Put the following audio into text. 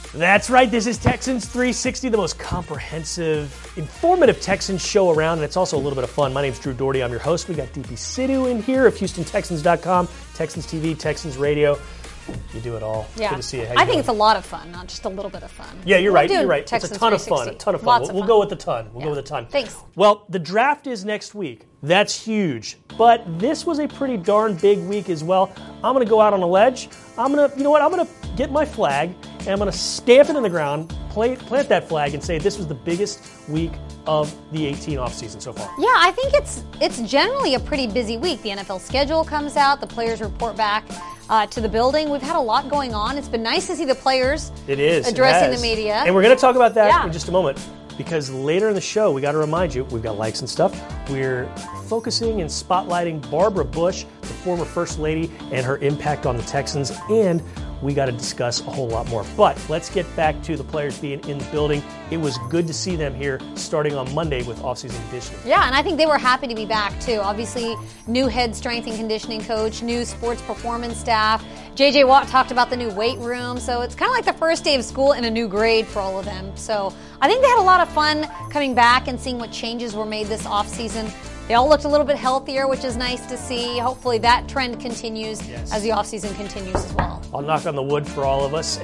That's right. This is Texans 360, the most comprehensive, informative Texans show around, and it's also a little bit of fun. My name's Drew Doherty. I'm your host. We got DP Sidhu in here of HoustonTexans.com, Texans TV, Texans Radio. You do it all. Yeah. Good to see you. I think it's a lot of fun, not just a little bit of fun. Yeah, you're right. Doing You're right. Texans it's a ton of 360. fun. Lots of We'll fun. go with the ton. We'll go with the ton. Thanks. Well, the draft is next week. That's huge. But this was a pretty darn big week as well. I'm going to go out on a ledge. I'm going to get my flag, and I'm going to stamp it in the ground, plant that flag, and say this was the biggest week of the 18 offseason so far. Yeah, I think it's generally a pretty busy week. The NFL schedule comes out. The players report back to the building. We've had a lot going on. It's been nice to see the players addressing the media. And we're going to talk about that in just a moment, because later in the show, we got to remind you, we've got likes and stuff. We're focusing and spotlighting Barbara Bush, the former First Lady, and her impact on the Texans, and we got to discuss a whole lot more. But let's get back to the players being in the building. It was good to see them here starting on Monday with off-season conditioning. Yeah, and I think they were happy to be back, too. Obviously, new head strength and conditioning coach, new sports performance staff. J.J. Watt talked about the new weight room. So it's kind of like the first day of school in a new grade for all of them. So I think they had a lot of fun coming back and seeing what changes were made this offseason. They all looked a little bit healthier, which is nice to see. Hopefully that trend continues as the offseason continues as well. I'll knock on the wood for all of us.